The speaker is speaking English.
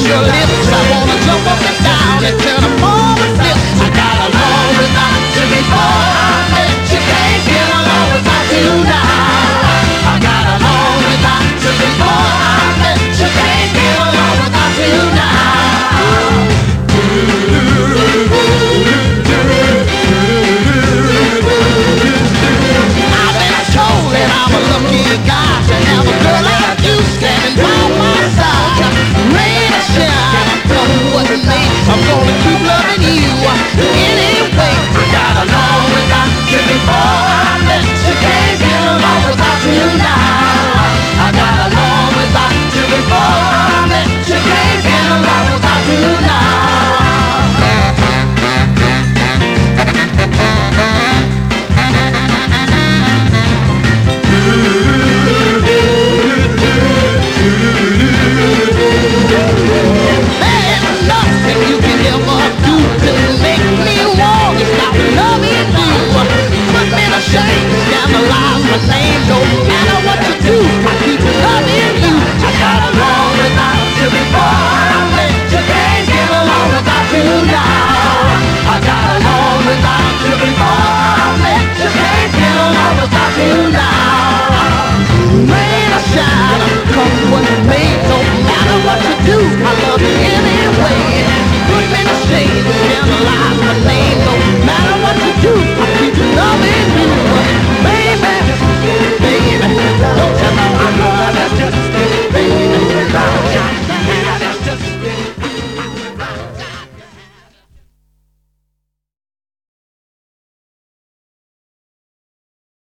your lips. I wanna jump up and down until the moment flips. I got along without you before I met you. Can't get along without you now. I got along without you before I met you. Can't get along without you now. I've been told that I'm a lucky guy.